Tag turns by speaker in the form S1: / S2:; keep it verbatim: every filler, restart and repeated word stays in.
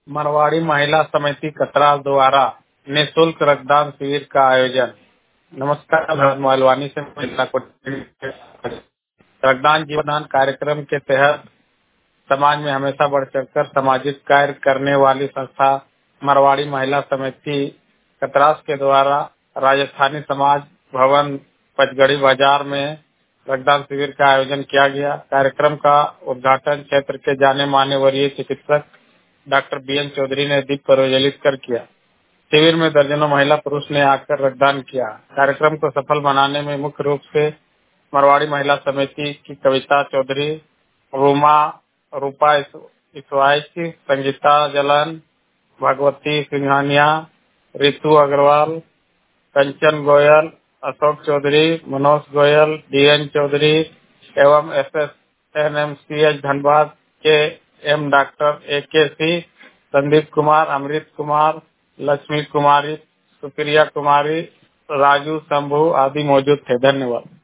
S1: मरवाड़ी महिला समिति कतराल द्वारा निःशुल्क रक्तदान शिविर का आयोजन। नमस्कार, भरत मालवानी से महिला को रक्तदान जीवनदान कार्यक्रम के तहत समाज में हमेशा बढ़ चढ़कर सामाजिक कार्य करने वाली संस्था मरवाड़ी महिला समिति कतरास के द्वारा राजस्थानी समाज भवन पचगढ़ी बाजार में रक्तदान शिविर का आयोजन किया गया। कार्यक्रम का उद्घाटन क्षेत्र के जाने माने वरीय चिकित्सक डॉक्टर बी एन चौधरी ने दीप प्रज्वलित कर किया। शिविर में दर्जनों महिला पुरुष ने आकर रक्तदान किया। कार्यक्रम को सफल बनाने में मुख्य रूप से मरवाड़ी महिला समिति की कविता चौधरी, रूमा रूपा ईसवाई, संगीता जलन, भगवती सिंघानिया, रितु अग्रवाल, कंचन गोयल, अशोक चौधरी, मनोज गोयल, डी एन चौधरी एवं S S N M C H Dhanbad के एम डॉक्टर ए के सी, संदीप कुमार, अमृत कुमार, लक्ष्मी कुमारी, सुप्रिया कुमारी, राजू शंभू आदि मौजूद थे। धन्यवाद।